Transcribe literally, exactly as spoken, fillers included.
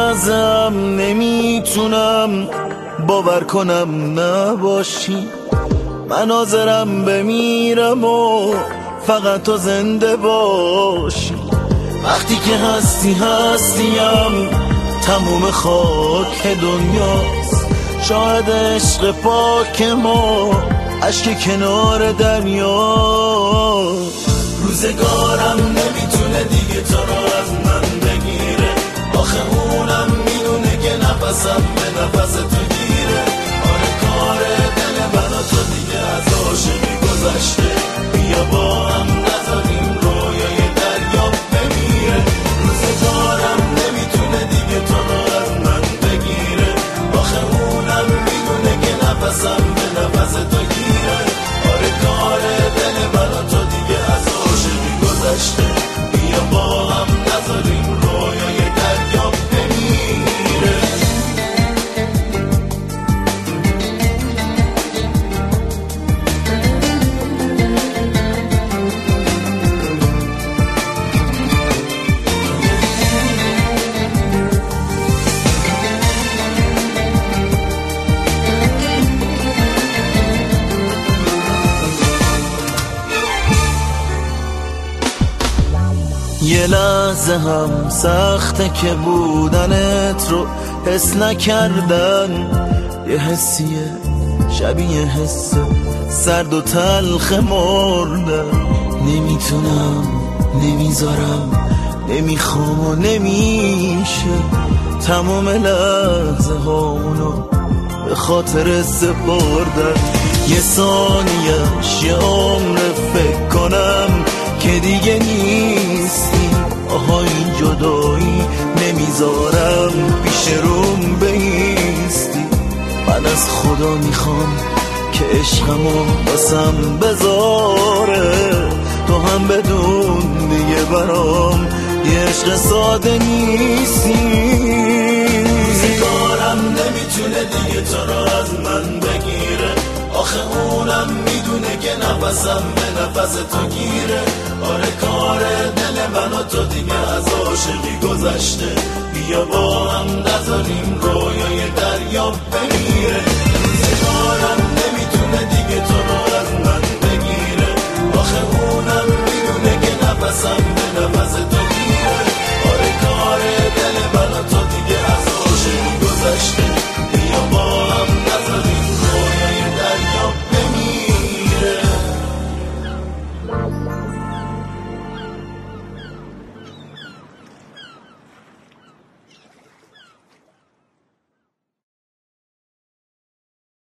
لحظم نمیتونم باور کنم نباشی. من حاضرم بمیرم و فقط تو زنده باشی. وقتی که هستی هستیم تموم خاک دنیاست. شاید عشق پاک ما عشق کنار دریا. روزگارم نمیتونه دیگه تو رو از من بگیره. آخه اونم میدونه که نفسم به نفس تو گیره. آره کار دل من و تو دیگه از عاشقی گذشته. بیا با هم نذاریم رویای دریا بمیره. روزگارم نمیتونه دیگه تو رو از من بگیره. آخه اونم میدونه که نفسم به نفس تو گیره. آره کار دل من و تو دیگه از عاشقی گذشته. بیا با هم نذاریم رویای دریا بمیره. یه لحظه هم سخته که بودنت رو حس نکردن. یه حسیه شبیه حس سرد و تلخ مردن. نمیتونم نمیذارم نمیخوام و نمیشه تمام لحظه هامونو به خاطر سپردن. یه ثانیه‌اش یه عمر فکر کنم که دیگه نیستی. آها این جدایی نمیذارم پیش روم بیستی. من از خدا میخوام که عشقمو باسم بذاره. تو هم بدون دیگه برام یه عشق ساده نیستی. روزگارم نمیتونه دیگه تو رو از من بگیره. آخه اونم میدونه که نفسم به نفس تو گیره. آره کار دل من و تو دیگه از عاشقی گذشته. بیا با هم نذاریم رویای دریا بمیره.